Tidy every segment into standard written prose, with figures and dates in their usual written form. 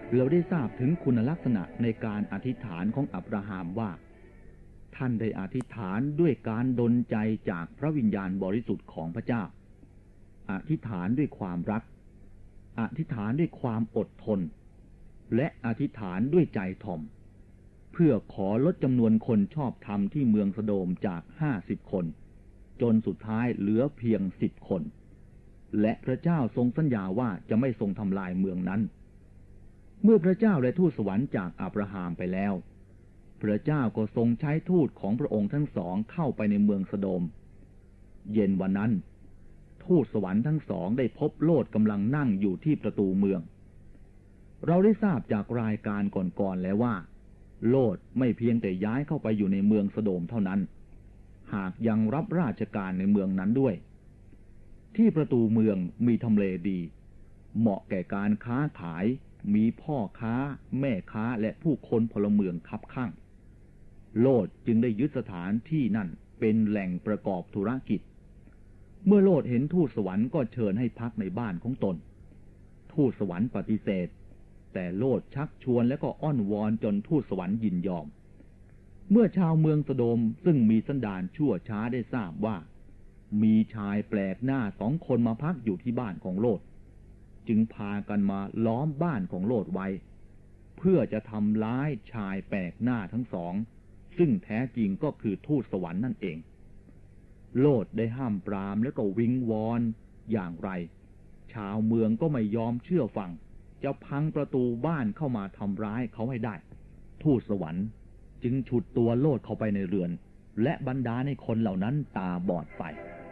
เราได้ทราบถึงคุณลักษณะในการอธิษฐานของอับราฮัมว่าท่านได้อธิษฐานด้วยการดลใจจากพระวิญญาณบริสุทธิ์ของพระเจ้าอธิษฐานด้วยความรักอธิษฐานด้วยความอดทนและอธิษฐานด้วยใจถ่อมเพื่อขอลดจำนวนคนชอบธรรมที่เมืองสโดมจาก50 คนจนสุดท้ายเหลือเพียง10 คนและพระเจ้าทรงสัญญาว่าจะไม่ทรงทำลายเมืองนั้นเมื่อพระเจ้าและทูตสวรรค์จากอับราฮัมไปแล้วพระเจ้าก็ทรงใช้ทูตของพระองค์ทั้งสองเข้าไปในเมืองสโดมเย็นวันนั้นทูตสวรรค์ทั้งสองได้พบโลดกำลังนั่งอยู่ที่ประตูเมืองเราได้ทราบจากรายการก่อนๆแล้วว่าโลดไม่เพียงแต่ย้ายเข้าไปอยู่ในเมืองสโดมเท่านั้นหากยังรับราชการในเมืองนั้นด้วยที่ประตูเมืองมีทำเลดีเหมาะแก่การค้าขายมีพ่อค้าแม่ค้าและผู้คนพลเมืองคับข้างโลดจึงได้ยึดสถานที่นั่นเป็นแหล่งประกอบธุรกิจเมื่อโลดเห็นทูตสวรรค์ก็เชิญให้พักในบ้านของตนทูตสวรรค์ปฏิเสธแต่โลดชักชวนและก็อ้อนวอนจนทูตสวรรค์ยินยอมเมื่อชาวเมืองสโดมซึ่งมีสันดานชั่วช้าได้ทราบว่ามีชายแปลกหน้า2 คนมาพักอยู่ที่บ้านของโลดจึงพากันมาล้อมบ้านของโลดไว้เพื่อจะทำร้ายชายแปลกหน้าทั้งสองซึ่งแท้จริงก็คือทูตสวรรค์นั่นเองโลดได้ห้ามปรามแล้วก็วิงวอนอย่างไรชาวเมืองก็ไม่ยอมเชื่อฟังจะพังประตูบ้านเข้ามาทำร้ายเขาให้ได้ทูตสวรรค์จึงฉุดตัวโลดเข้าไปในเรือนและบรรดาในคนเหล่านั้นตาบอดไป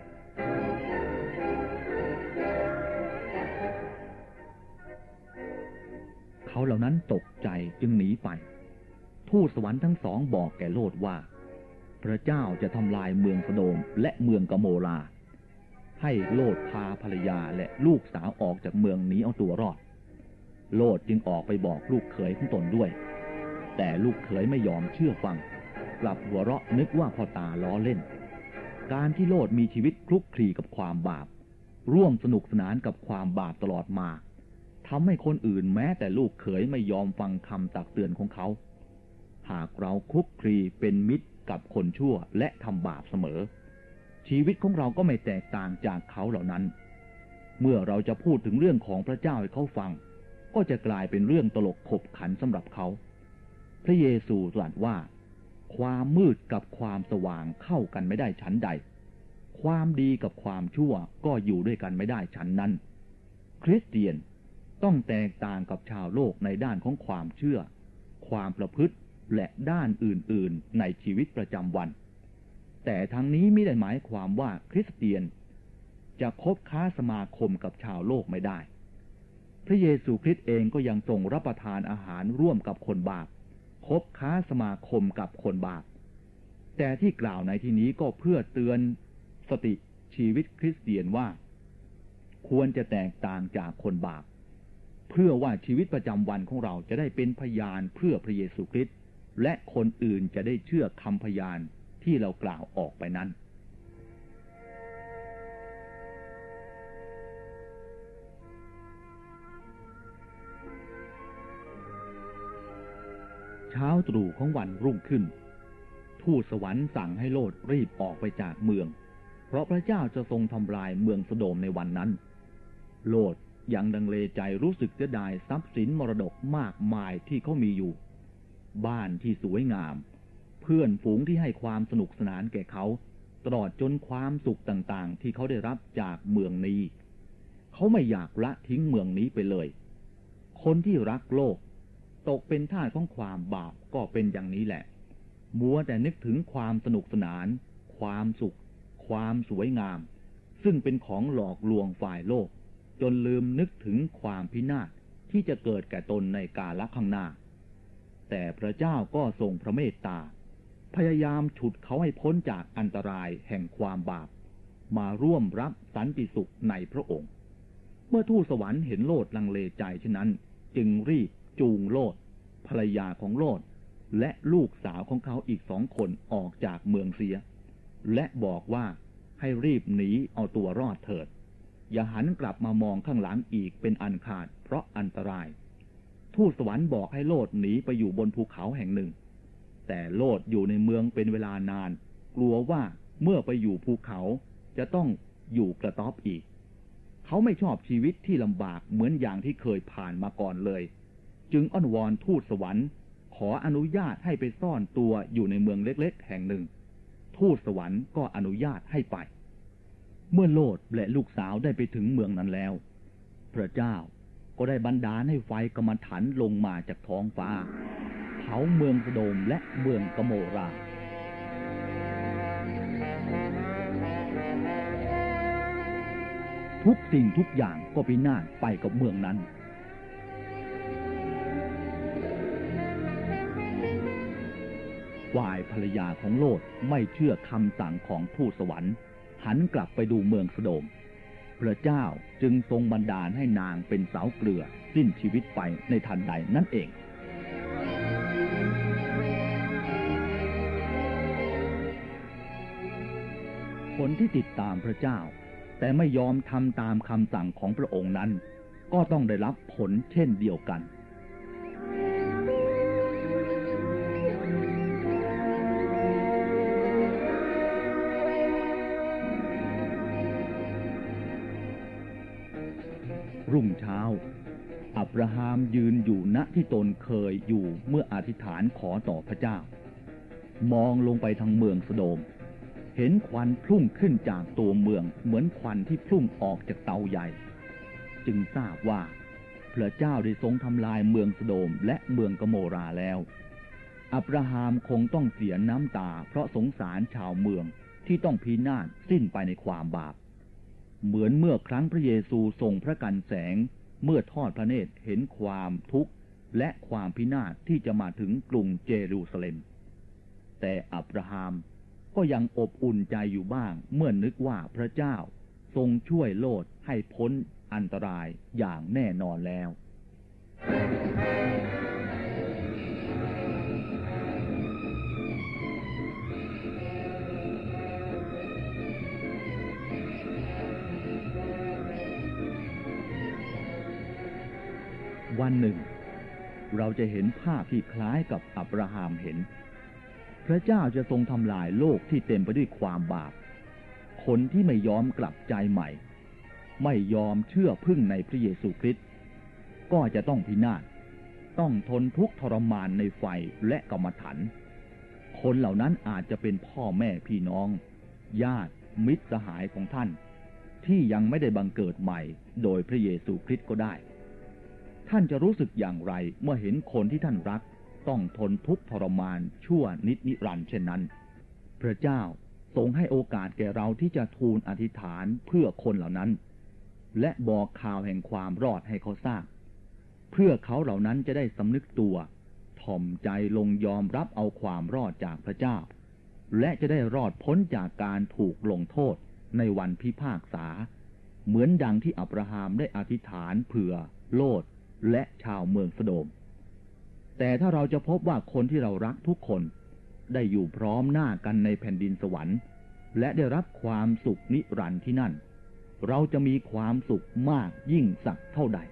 เขาเหล่านั้นตกใจจึงหนีไปทูตสวรรค์ทั้งสองบอกแก่โลดว่าพระเจ้าจะทำลายเมืองสโดมและเมืองกโมราให้โลดพาภรรยาและลูกสาวออกจากเมืองนี้เอาตัวรอดโลดจึงออกไปบอกลูกเขยของตนด้วยแต่ลูกเขยไม่ยอมเชื่อฟังกลับหัวเราะนึกว่าพ่อตาล้อเล่นการที่โลดมีชีวิตคลุกคลีกับความบาปร่วมสนุกสนานกับความบาปตลอดมาทำให้คนอื่นแม้แต่ลูกเขยไม่ยอมฟังคำตักเตือนของเขาหากเราคลุกคลีเป็นมิตรกับคนชั่วและทำบาปเสมอชีวิตของเราก็ไม่แตกต่างจากเขาเหล่านั้นเมื่อเราจะพูดถึงเรื่องของพระเจ้าให้เขาฟังก็จะกลายเป็นเรื่องตลกขบขันสำหรับเขาพระเยซูตรัสว่าความมืดกับความสว่างเข้ากันไม่ได้ฉันใดความดีกับความชั่วก็อยู่ด้วยกันไม่ได้ฉันนั้นคริสเตียนต้องแตกต่างกับชาวโลกในด้านของความเชื่อความประพฤติและด้านอื่นๆในชีวิตประจำวันแต่ทั้งนี้ไม่ได้หมายความว่าคริสเตียนจะคบค้าสมาคมกับชาวโลกไม่ได้พระเยซูคริสต์เองก็ยังทรงรับประทานอาหารร่วมกับคนบาปคบค้าสมาคมกับคนบาปแต่ที่กล่าวในที่นี้ก็เพื่อเตือนสติชีวิตคริสเตียนว่าควรจะแตกต่างจากคนบาปเพื่อว่าชีวิตประจำวันของเราจะได้เป็นพยานเพื่อพระเยซูคริสต์และคนอื่นจะได้เชื่อคำพยานที่เรากล่าวออกไปนั้นเช้าตรู่ของวันรุ่งขึ้นทูตสวรรค์สั่งให้โลดรีบออกไปจากเมืองเพราะพระเจ้าจะทรงทำลายเมืองสโดมในวันนั้นโลดยังดังเลใจรู้สึกเสียดายทรัพย์สินมรดกมากมายที่เขามีอยู่บ้านที่สวยงามเพื่อนฝูงที่ให้ความสนุกสนานแก่เขาตลอดจนความสุขต่างๆที่เขาได้รับจากเมืองนี้เขาไม่อยากละทิ้งเมืองนี้ไปเลยคนที่รักโลกตกเป็นทาสของความบาปก็เป็นอย่างนี้แหละมัวแต่นึกถึงความสนุกสนานความสุขความสวยงามซึ่งเป็นของหลอกลวงฝ่ายโลกจนลืมนึกถึงความพินาศที่จะเกิดแก่ตนในกาลข้างหน้าแต่พระเจ้าก็ทรงพระเมตตาพยายามฉุดเขาให้พ้นจากอันตรายแห่งความบาปมาร่วมรับสันติสุขในพระองค์เมื่อทูตสวรรค์เห็นโลดลังเลใจเช่นนั้นจึงรีบจูงโลดภรรยาของโลดและลูกสาวของเขาอีก2 คนออกจากเมืองเสียและบอกว่าให้รีบหนีเอาตัวรอดเถิดอย่าหันกลับมามองข้างหลังอีกเป็นอันขาดเพราะอันตรายทูตสวรรค์บอกให้โลดหนีไปอยู่บนภูเขาแห่งหนึ่งแต่โลดอยู่ในเมืองเป็นเวลานานกลัวว่าเมื่อไปอยู่ภูเขาจะต้องอยู่กระต๊อบอีกเขาไม่ชอบชีวิตที่ลำบากเหมือนอย่างที่เคยผ่านมาก่อนเลยจึงอ้อนวอนทูตสวรรค์ขออนุญาตให้ไปซ่อนตัวอยู่ในเมืองเล็กๆแห่งหนึ่งทูตสวรรค์ก็อนุญาตให้ไปเมื่อโลดและลูกสาวได้ไปถึงเมืองนั้นแล้วพระเจ้าก็ได้บันดาลให้ไฟกำมะถันลงมาจากท้องฟ้าเผาเมืองสโดมและเมืองกโมราทุกสิ่งทุกอย่างก็พินาศไปกับเมืองนั้นฝ่ายภรรยาของโลดไม่เชื่อคำสั่งของทูตสวรรค์หันกลับไปดูเมืองสโดมพระเจ้าจึงทรงบันดาลให้นางเป็นเสาเกลือสิ้นชีวิตไปในทันใดนั่นเองคนที่ติดตามพระเจ้าแต่ไม่ยอมทำตามคำสั่งของพระองค์นั้นก็ต้องได้รับผลเช่นเดียวกันรุ่งเช้าอับราฮัมยืนอยู่ณที่ตนเคยอยู่เมื่ออธิษฐานขอต่อพระเจ้ามองลงไปทางเมืองสโดมเห็นควันพุ่งขึ้นจากตัวเมืองเหมือนควันที่พุ่งออกจากเตาใหญ่จึงทราบว่าพระเจ้าได้ทรงทำลายเมืองสโดมและเมืองกโมราแล้วอับราฮัมคงต้องเสียน้ำตาเพราะสงสารชาวเมืองที่ต้องพินาศสิ้นไปในความบาปเหมือนเมื่อครั้งพระเยซูทรงพระกันแสงเมื่อทอดพระเนตรเห็นความทุกข์และความพินาศที่จะมาถึงกรุงเยรูซาเล็มแต่อับราฮัมก็ยังอบอุ่นใจอยู่บ้างเมื่อนึกว่าพระเจ้าทรงช่วยโลดให้พ้นอันตรายอย่างแน่นอนแล้ววันหนึ่งเราจะเห็นภาพที่คล้ายกับอับราฮัมเห็นพระเจ้าจะทรงทำลายโลกที่เต็มไปด้วยความบาปคนที่ไม่ยอมกลับใจใหม่ไม่ยอมเชื่อพึ่งในพระเยซูคริสต์ก็จะต้องพินาศต้องทนทุกข์ทรมานในไฟและกรรมฐานคนเหล่านั้นอาจจะเป็นพ่อแม่พี่น้องญาติมิตรสหายของท่านที่ยังไม่ได้บังเกิดใหม่โดยพระเยซูคริสต์ก็ได้ท่านจะรู้สึกอย่างไรเมื่อเห็นคนที่ท่านรักต้องทนทุกข์ทรมานชั่วนิจนิรันดร์เช่นนั้นพระเจ้าทรงให้โอกาสแก่เราที่จะทูลอธิษฐานเพื่อคนเหล่านั้นและบอกข่าวแห่งความรอดให้เขาทราบเพื่อเขาเหล่านั้นจะได้สำนึกตัวถ่อมใจลงยอมรับเอาความรอดจากพระเจ้าและจะได้รอดพ้นจากการถูกลงโทษในวันพิพากษาเหมือนดังที่อับราฮัมได้อธิษฐานเผื่อโลดและชาวเมืองสโดมแต่ถ้าเราจะพบว่าคนที่เรารักทุกคนได้อยู่พร้อมหน้ากันในแผ่นดินสวรรค์และได้รับความสุขนิรันดร์ที่นั่นเราจะมีความสุขมากยิ่งสักเท่าใด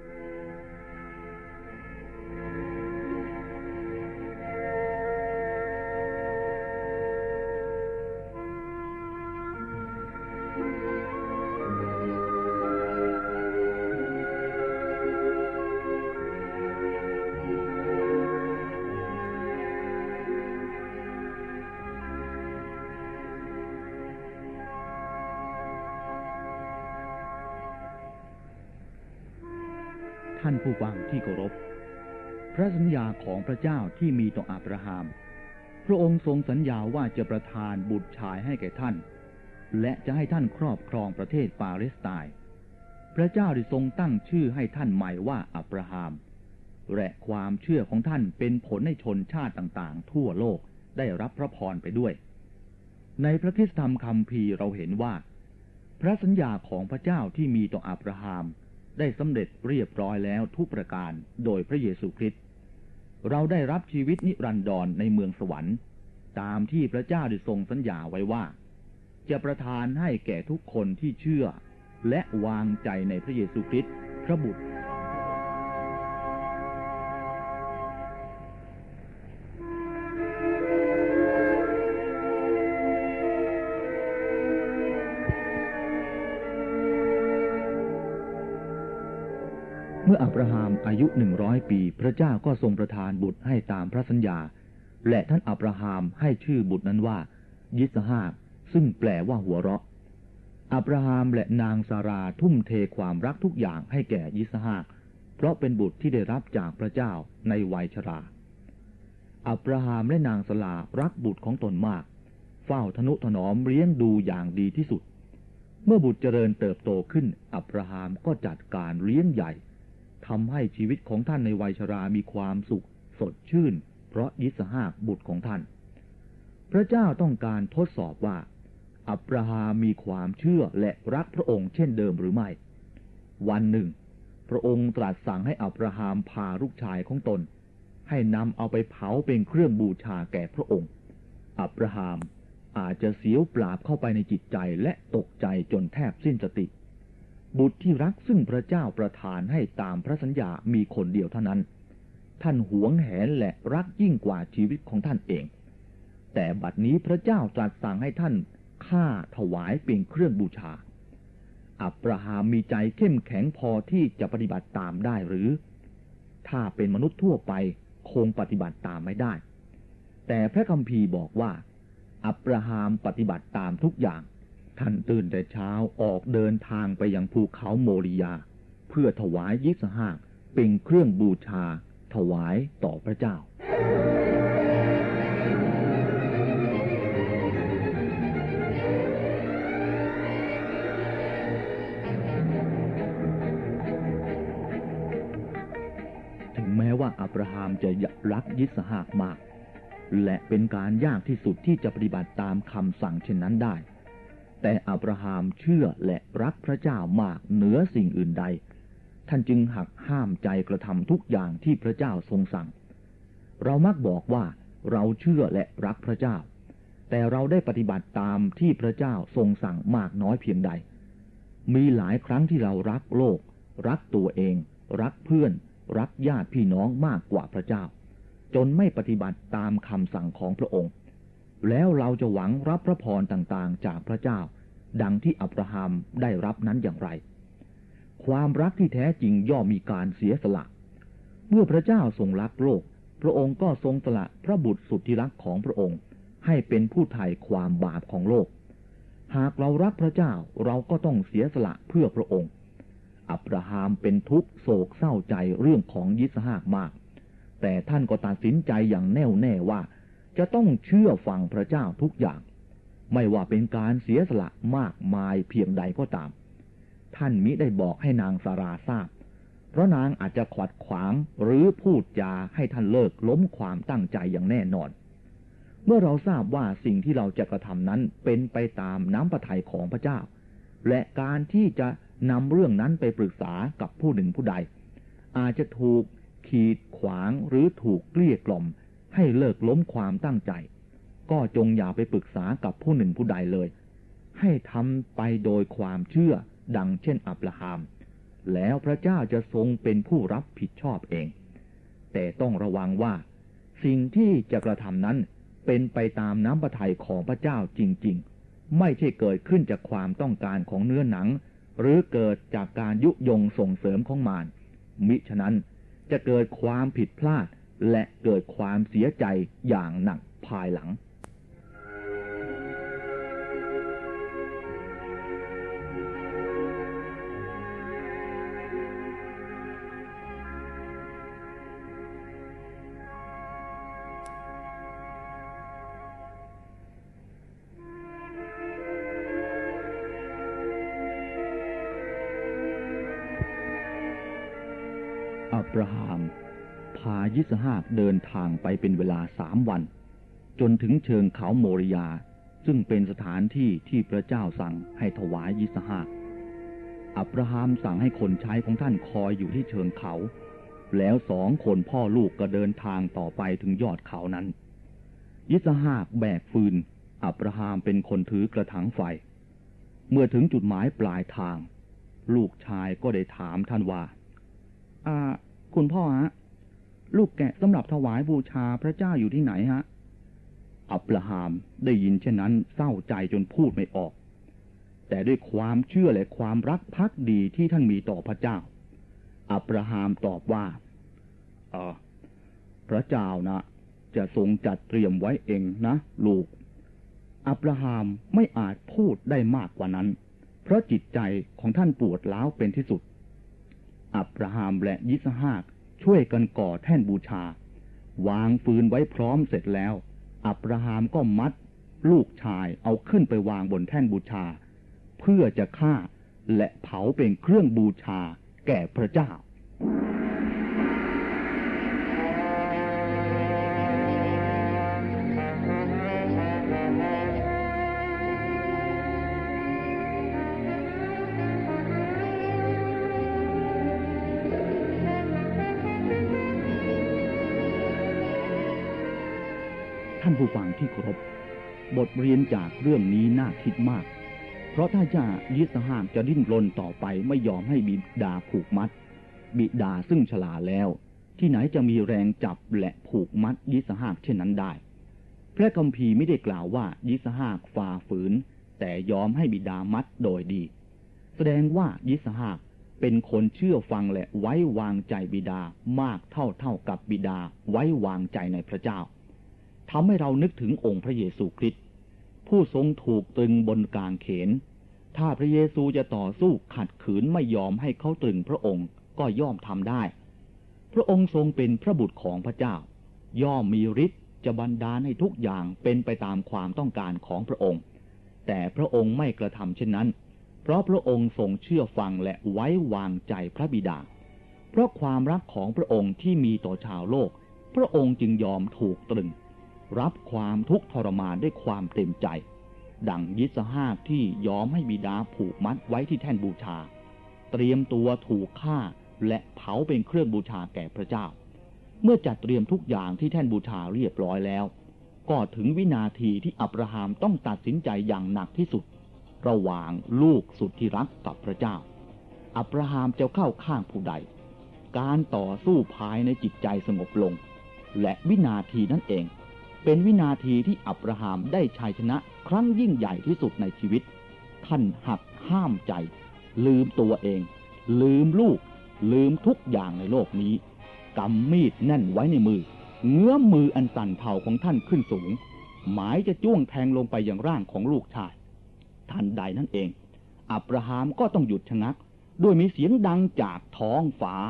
ท่านผู้ฟังที่เคารพพระสัญญาของพระเจ้าที่มีต่ออับราฮัมพระองค์ทรงสัญญาว่าจะประทานบุตรชายให้แก่ท่านและจะให้ท่านครอบครองประเทศปาเลสไตน์พระเจ้าได้ทรงตั้งชื่อให้ท่านใหม่ว่าอับราฮัมและความเชื่อของท่านเป็นผลให้ชนชาติต่างๆทั่วโลกได้รับพระพรไปด้วยในพระคริสตธรรมคัมภีร์เราเห็นว่าพระสัญญาของพระเจ้าที่มีต่ออับราฮัมได้สำเร็จเรียบร้อยแล้วทุกประการโดยพระเยซูคริสต์เราได้รับชีวิตนิรันดรในเมืองสวรรค์ตามที่พระเจ้าได้ทรงสัญญาไว้ว่าจะประทานให้แก่ทุกคนที่เชื่อและวางใจในพระเยซูคริสต์พระบุตรมื่ออับราฮัมอายุ100 ปีพระเจ้าก็ทรงประทานบุตรให้ตามพระสัญญาและท่านอับราฮัมให้ชื่อบุตรนั้นว่ายิสฮากซึ่งแปลว่าหัวเราะอับราฮัมและนางซาราทุ่มเทความรักทุกอย่างให้แก่ยิสฮากเพราะเป็นบุตรที่ได้รับจากพระเจ้าในวัยชราอับราฮัมและนางซารารักบุตรของตนมากเฝ้าทนุถนอมเลี้ยงดูอย่างดีที่สุดเมื่อบุตรเจริญเติบโตขึ้นอับราฮัมก็จัดการเลี้ยงใหญ่ทำให้ชีวิตของท่านในวัยชรามีความสุขสดชื่นเพราะยิสฮากบุตรของท่านพระเจ้าต้องการทดสอบว่าอับราฮัมมีความเชื่อและรักพระองค์เช่นเดิมหรือไม่วันหนึ่งพระองค์ตรัสสั่งให้อับราฮัมพาลูกชายของตนให้นำเอาไปเผาเป็นเครื่องบูชาแก่พระองค์อับราฮัมอาจจะเสียวปราบเข้าไปในจิตใจและตกใจจนแทบสิ้นสติบุตรที่รักซึ่งพระเจ้าประทานให้ตามพระสัญญามีคนเดียวเท่านั้นท่านหวงแหนและรักยิ่งกว่าชีวิตของท่านเองแต่บัดนี้พระเจ้าตรัสสั่งให้ท่านฆ่าถวายเป็นเครื่องบูชาอับราฮัมมีใจเข้มแข็งพอที่จะปฏิบัติตามได้หรือถ้าเป็นมนุษย์ทั่วไปคงปฏิบัติตามไม่ได้แต่พระคัมภีร์บอกว่าอับราฮัมปฏิบัติตามทุกอย่างท่านตื่นแต่เช้าออกเดินทางไปยังภูเขาโมริยาเพื่อถวายยิสฮากเป็นเครื่องบูชาถวายต่อพระเจ้าถึงแม้ว่าอับราฮัมจะรักยิสฮากมากและเป็นการยากที่สุดที่จะปฏิบัติตามคำสั่งเช่นนั้นได้แต่อับราฮัมเชื่อและรักพระเจ้ามากเหนือสิ่งอื่นใดท่านจึงหักห้ามใจกระทำทุกอย่างที่พระเจ้าทรงสั่งเรามักบอกว่าเราเชื่อและรักพระเจ้าแต่เราได้ปฏิบัติตามที่พระเจ้าทรงสั่งมากน้อยเพียงใดมีหลายครั้งที่เรารักโลกรักตัวเองรักเพื่อนรักญาติพี่น้องมากกว่าพระเจ้าจนไม่ปฏิบัติตามคำสั่งของพระองค์แล้วเราจะหวังรับพระพรต่างๆจากพระเจ้าดังที่อับราฮัมได้รับนั้นอย่างไรความรักที่แท้จริงย่อมมีการเสียสละเมื่อพระเจ้าทรงรักโลกพระองค์ก็ทรงสละพระบุตรสุดที่รักของพระองค์ให้เป็นผู้ไถ่ความบาปของโลกหากเรารักพระเจ้าเราก็ต้องเสียสละเพื่อพระองค์อับราฮัมเป็นทุกข์โศกเศร้าใจเรื่องของยิสฮากมากแต่ท่านก็ตัดสินใจอย่างแน่วแน่ว่าจะต้องเชื่อฟังพระเจ้าทุกอย่างไม่ว่าเป็นการเสียสละมากมายเพียงใดก็ตามท่านมิได้บอกให้นางซาราทราบเพราะนางอาจจะขวัดขวางหรือพูดจาให้ท่านเลิกล้มความตั้งใจอย่างแน่นอนเมื่อเราทราบว่าสิ่งที่เราจะกระทำนั้นเป็นไปตามน้ำพระทัยของพระเจ้าและการที่จะนำเรื่องนั้นไปปรึกษากับผู้หนึ่งผู้ใดอาจจะถูกขีดขวางหรือถูกเกลี้ยกล่อมให้เลิกล้มความตั้งใจก็จงอย่าไปปรึกษากับผู้หนึ่งผู้ใดเลยให้ทำไปโดยความเชื่อดังเช่นอับราฮัมแล้วพระเจ้าจะทรงเป็นผู้รับผิดชอบเองแต่ต้องระวังว่าสิ่งที่จะกระทำนั้นเป็นไปตามน้ำพระทัยของพระเจ้าจริงๆไม่ใช่เกิดขึ้นจากความต้องการของเนื้อหนังหรือเกิดจากการยุยงส่งเสริมของมารมิฉะนั้นจะเกิดความผิดพลาดและเกิดความเสียใจอย่างหนักภายหลังอับราฮัมพายิสฮากเดินทางไปเป็นเวลา3 วันจนถึงเชิงเขาโมริยาซึ่งเป็นสถานที่ที่พระเจ้าสั่งให้ถวายยิสฮากอับราฮัมสั่งให้คนใช้ของท่านคอยอยู่ที่เชิงเขาแล้ว2 คนพ่อลูกก็เดินทางต่อไปถึงยอดเขานั้นยิสฮากแบกฟืนอับราฮัมเป็นคนถือกระถางไฟเมื่อถึงจุดหมายปลายทางลูกชายก็ได้ถามท่านว่าคุณพ่อฮะลูกแกะสำหรับถวายบูชาพระเจ้าอยู่ที่ไหนฮะอับราฮัมได้ยินเช่นนั้นเศร้าใจจนพูดไม่ออกแต่ด้วยความเชื่อและความรักภักดีที่ท่านมีต่อพระเจ้าอับราฮัมตอบว่าพระเจ้านะจะทรงจัดเตรียมไว้เองนะลูกอับราฮัมไม่อาจพูดได้มากกว่านั้นเพราะจิตใจของท่านปวดร้าวเป็นที่สุดอับราฮัมและยิสฮากช่วยกันก่อแท่นบูชาวางฟืนไว้พร้อมเสร็จแล้วอับราฮัมก็มัดลูกชายเอาขึ้นไปวางบนแท่นบูชาเพื่อจะฆ่าและเผาเป็นเครื่องบูชาแก่พระเจ้าท่านผู้ฟังที่เคารพบทเรียนจากเรื่องนี้น่าคิดมากเพราะถ้ายิสฮากจะดิ้นรนต่อไปไม่ยอมให้บิดาผูกมัดบิดาซึ่งชราแล้วที่ไหนจะมีแรงจับและผูกมัดยิสฮากเช่นนั้นได้พระคัมภีร์ไม่ได้กล่าวว่ายิสฮากฝ่าฝืนแต่ยอมให้บิดามัดโดยดีแสดงว่ายิสฮากเป็นคนเชื่อฟังและไว้วางใจบิดามากเท่ากับบิดาไว้วางใจในพระเจ้าทำให้เรานึกถึงองค์พระเยซูคริสต์ผู้ทรงถูกตรึงบนกางเขนถ้าพระเยซูจะต่อสู้ขัดขืนไม่ยอมให้เขาตรึงพระองค์ก็ย่อมทำได้พระองค์ทรงเป็นพระบุตรของพระเจ้าย่อมมีฤทธิ์จะบันดาลให้ทุกอย่างเป็นไปตามความต้องการของพระองค์แต่พระองค์ไม่กระทำเช่นนั้นเพราะพระองค์ทรงเชื่อฟังและไว้วางใจพระบิดาเพราะความรักของพระองค์ที่มีต่อชาวโลกพระองค์จึงยอมถูกตรึงรับความทุกข์ทรมานด้วยความเต็มใจดังยิสฮากที่ยอมให้บิดาผูกมัดไว้ที่แท่นบูชาเตรียมตัวถูกฆ่าและเผาเป็นเครื่องบูชาแก่พระเจ้าเมื่อจัดเตรียมทุกอย่างที่แท่นบูชาเรียบร้อยแล้วก็ถึงวินาทีที่อับราฮัมต้องตัดสินใจอย่างหนักที่สุดระหว่างลูกสุดที่รักกับพระเจ้าอับราฮัมจะเข้าข้างผู้ใดการต่อสู้ภายในจิตใจสงบลงและวินาทีนั้นเองเป็นวินาทีที่อับราฮัมได้ชัยชนะครั้งยิ่งใหญ่ที่สุดในชีวิตท่านหักห้ามใจลืมตัวเองลืมลูกลืมทุกอย่างในโลกนี้กำมีดแน่นไว้ในมือเงื้อมมืออันสั่นเทาของท่านขึ้นสูงหมายจะจ้วงแทงลงไปยังร่างของลูกชายทันใดนั่นเองอับราฮัมก็ต้องหยุดชะงักด้วยมีเสียงดังจากท้องฟ้า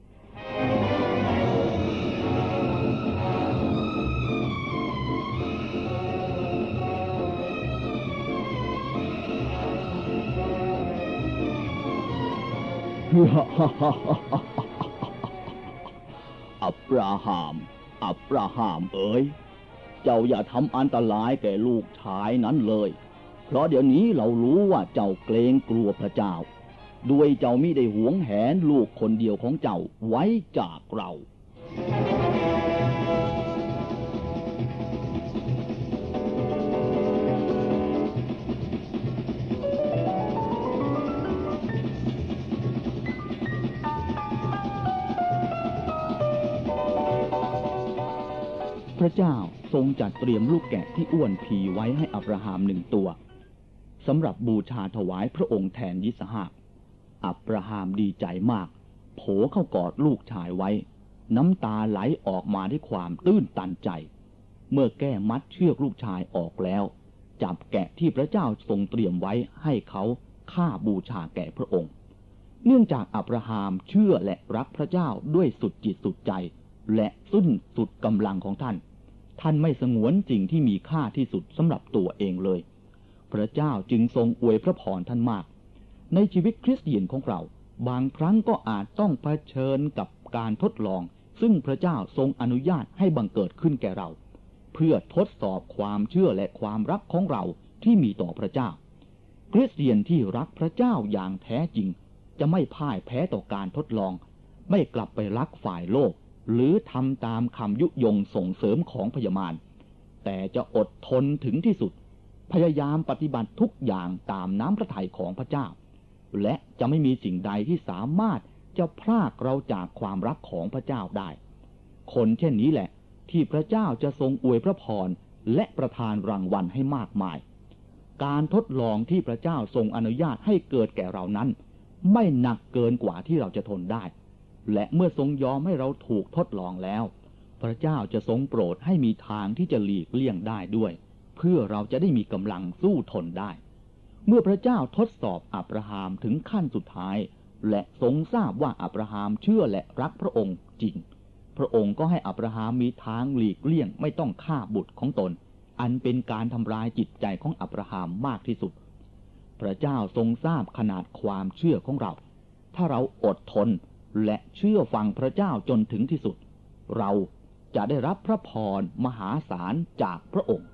อับราฮัมเอ๋ยเจ้าอย่าทำอันตรายแก่ลูกชายนั้นเลยเพราะเดี๋ยวนี้เรารู้ว่าเจ้าเกรงกลัวพระเจ้าด้วยเจ้ามิได้หวงแหนลูกคนเดียวของเจ้าไว้จากเราพระเจ้าทรงจัดเตรียมลูกแกะที่อ้วนพีไว้ให้อับราฮัม1 ตัวสำหรับบูชาถวายพระองค์แทนยิสฮากอับราฮัมดีใจมากโผเข้ากอดลูกชายไว้น้ำตาไหลออกมาด้วยความตื้นตันใจเมื่อแก้มัดเชือกลูกชายออกแล้วจับแกะที่พระเจ้าทรงเตรียมไว้ให้เขาฆ่าบูชาแก่พระองค์เนื่องจากอับราฮัมเชื่อและรักพระเจ้าด้วยสุดจิตสุดใจและสุดกำลังของท่านไม่สงวนสิ่งที่มีค่าที่สุดสำหรับตัวเองเลยพระเจ้าจึงทรงอวยพระพรท่านมากในชีวิตคริสเตียนของเราบางครั้งก็อาจต้องเผชิญกับการทดลองซึ่งพระเจ้าทรงอนุญาตให้บังเกิดขึ้นแก่เราเพื่อทดสอบความเชื่อและความรักของเราที่มีต่อพระเจ้าคริสเตียนที่รักพระเจ้าอย่างแท้จริงจะไม่พ่ายแพ้ต่อการทดลองไม่กลับไปรักฝ่ายโลกหรือทำตามคำยุยงส่งเสริมของพญามารแต่จะอดทนถึงที่สุดพยายามปฏิบัติทุกอย่างตามน้ำพระทัยของพระเจ้าและจะไม่มีสิ่งใดที่สามารถจะพรากเราจากความรักของพระเจ้าได้คนเช่นนี้แหละที่พระเจ้าจะทรงอวยพระพรและประทานรางวัลให้มากมายการทดลองที่พระเจ้าทรงอนุญาตให้เกิดแก่เรานั้นไม่หนักเกินกว่าที่เราจะทนได้และเมื่อทรงยอมให้เราถูกทดลองแล้วพระเจ้าจะทรงโปรดให้มีทางที่จะหลีกเลี่ยงได้ด้วยเพื่อเราจะได้มีกำลังสู้ทนได้เมื่อพระเจ้าทดสอบอับราฮัมถึงขั้นสุดท้ายและทรงทราบว่าอับราฮัมเชื่อและรักพระองค์จริงพระองค์ก็ให้อับราฮัมมีทางหลีกเลี่ยงไม่ต้องฆ่าบุตรของตนอันเป็นการทำลายจิตใจของอับราฮัมมากที่สุดพระเจ้าทรงทราบขนาดความเชื่อของเราถ้าเราอดทนและเชื่อฟังพระเจ้าจนถึงที่สุดเราจะได้รับพระพรมหาศาลจากพระองค์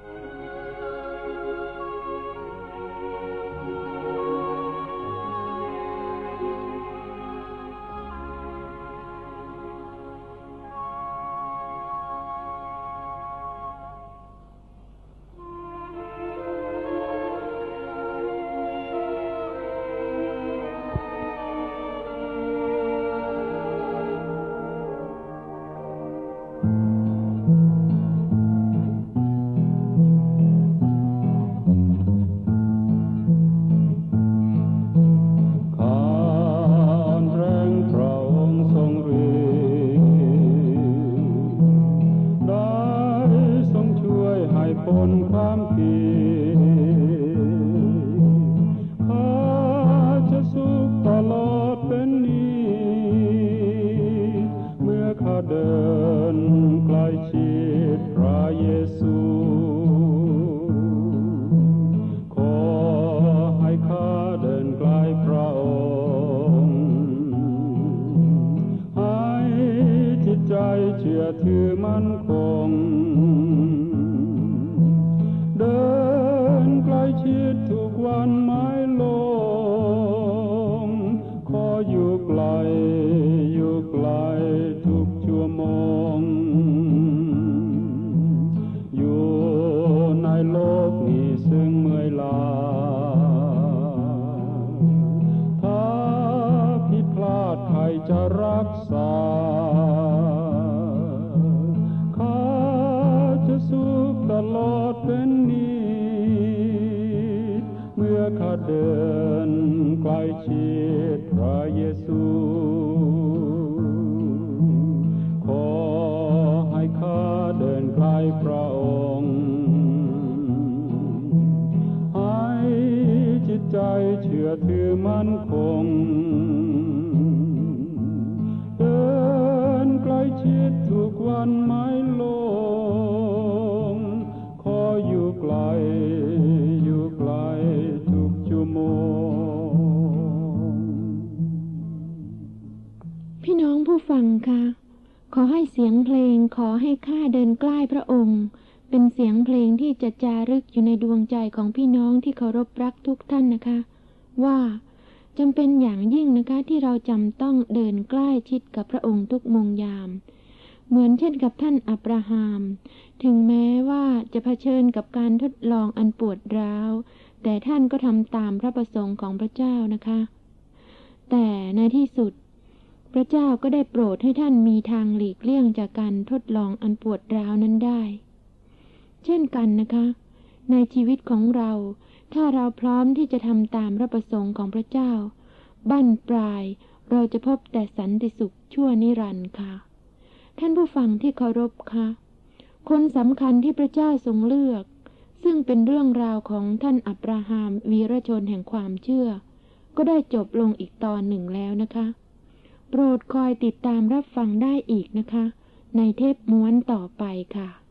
ถือมั่นคงเดินใกล้ชิดทุกวันไม่ลงขออยู่ไกลทุกชั่วโมงอยู่ในโลกนี้ซึ่งเมื่อยล้าถ้าผิดพลาดใครจะรักษาสุขตลอดเป็นนิจเมื่อข้าเดินใกล้ชิดพระเยซูขอให้ข้าเดินใกล้พระองค์ให้จิตใจเชื่อถือมั่นคงเดินใกล้ชิดทุกวันไม่ลงอยู่ไกลทุกชั่วโมงพี่น้องผู้ฟังคะขอให้เสียงเพลงขอให้ข้าเดินใกล้พระองค์เป็นเสียงเพลงที่จะจารึกอยู่ในดวงใจของพี่น้องที่เคารพรักทุกท่านนะคะว่าจำเป็นอย่างยิ่งนะคะที่เราจำต้องเดินใกล้ชิดกับพระองค์ทุกโมงยามเหมือนเช่นกับท่านอับราฮัมถึงแม้ว่าจะเผชิญกับการทดลองอันปวดร้าวแต่ท่านก็ทำตามพระประสงค์ของพระเจ้านะคะแต่ในที่สุดพระเจ้าก็ได้โปรดให้ท่านมีทางหลีกเลี่ยงจากการทดลองอันปวดร้าวนั้นได้เช่นกันนะคะในชีวิตของเราถ้าเราพร้อมที่จะทำตามพระประสงค์ของพระเจ้าบั้นปลายเราจะพบแต่สันติสุขชั่วนิรันดร์ค่ะท่านผู้ฟังที่เคารพคะคนสำคัญที่พระเจ้าทรงเลือกซึ่งเป็นเรื่องราวของท่านอับราฮัมวีรชนแห่งความเชื่อก็ได้จบลงอีกตอนหนึ่งแล้วนะคะโปรดคอยติดตามรับฟังได้อีกนะคะในเทปม้วนต่อไปค่ะ